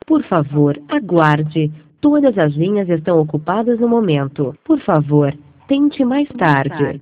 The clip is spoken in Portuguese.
Por favor, aguarde. Todas as linhas estão ocupadas no momento. Por favor, tente mais tarde.